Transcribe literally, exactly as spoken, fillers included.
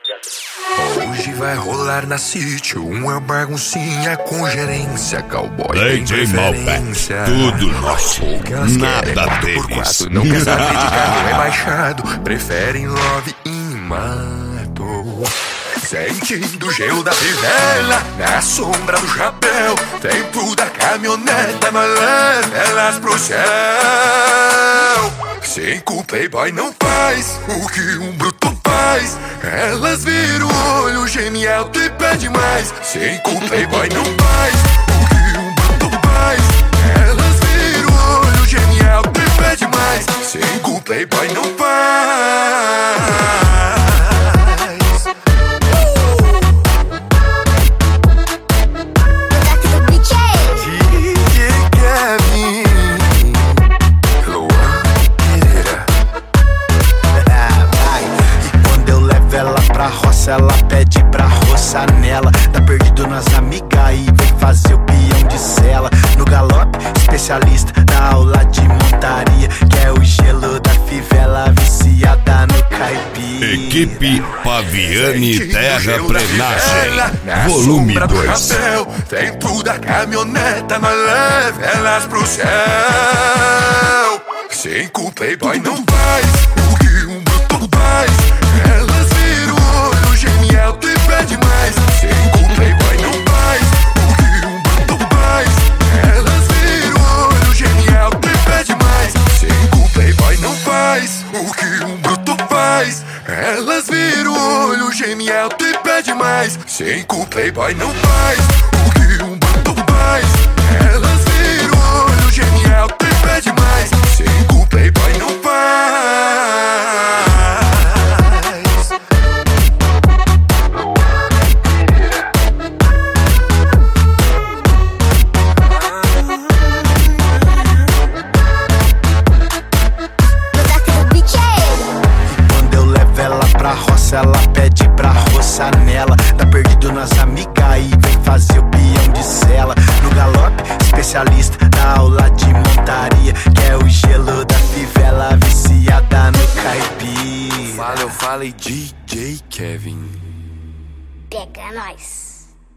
Hoje vai rolar na sítio uma baguncinha com gerência, cowboy D J Malbec, tudo nosso, nada deles. Por quatro, não quer saber de carro rebaixado, preferem love in mato. Sentindo o gelo da fivela, na sombra do chapéu, tempo da caminhoneta, nós leva elas pro céu. Cinco playboy não faz o que um bruto faz. Elas viram o olho, geme alto e pede mais. Cinco playboy não faz o que um bruto faz. Elas viram o olho, geme alto e pede mais. Cinco playboy não faz. Ela pede pra roçar nela. Tá perdido nas amigas e vem fazer o peão de cela. No galope, especialista na aula de montaria, que é o gelo da fivela viciada no caipira. Equipe Paviani Terraplenagem, volume dois. Dentro da caminhoneta, nós leva elas pro céu. Cinco playboy não faz o que um bruto faz. Elas viram o olho, geme alto e pede mais. Cinco playboy não faz o que um bruto faz. Elas viram o olho, geme alto e pede mais. Cinco playboy não faz o que um bruto faz. Elas viram o olho, geme alto e pede mais. Cinco playboy não faz o que um bruto faz. Elas viram o olho, geme alto e pede mais. Cinco playboy não faz. Ela pede pra roçar nela. Tá perdido nas amigas e vem fazer o peão de cela. No galope, especialista na aula de montaria, que é o gelo da fivela viciada no caipira. Fala, eu falei D J Kevin. Pega nós.